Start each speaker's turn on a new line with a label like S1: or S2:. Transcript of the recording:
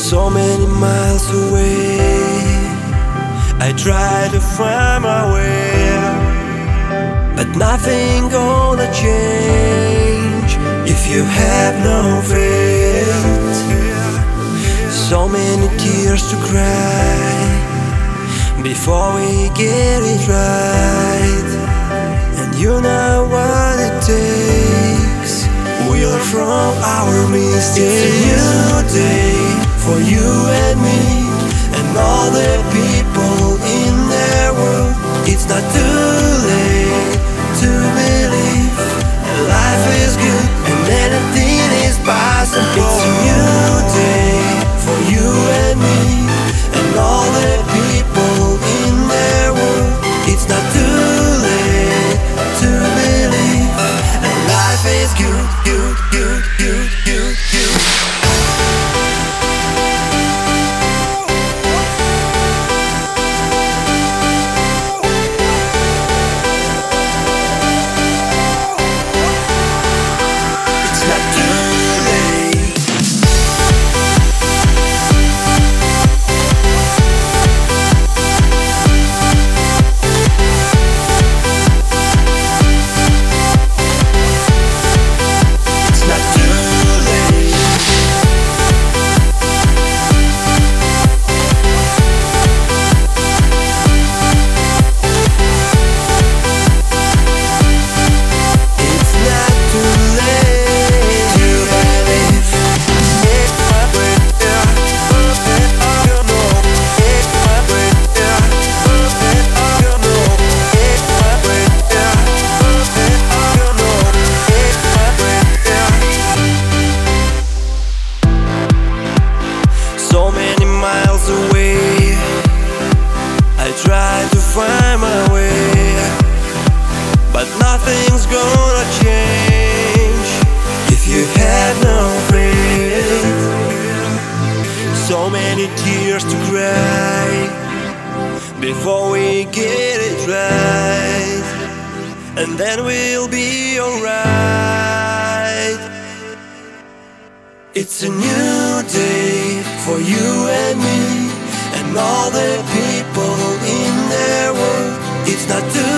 S1: So many miles away, I try to find my way, but nothing gonna change if you have no faith. So many tears to cry before we get it right, and you know what it takes. We learn from our mistakes. It's a new day for you and me and all the people in their world. It's not too late to believe life is good and anything is possible. It's a new day for you and me and all the people in their world. It's not too late to believe and life is good, good, good, good, good, good. So many miles away, I try to find my way, but nothing's gonna change if you have no faith. So many tears to cry before we get it right, and then we'll be alright. It's a new day for you and me and all the people in their world. It's not too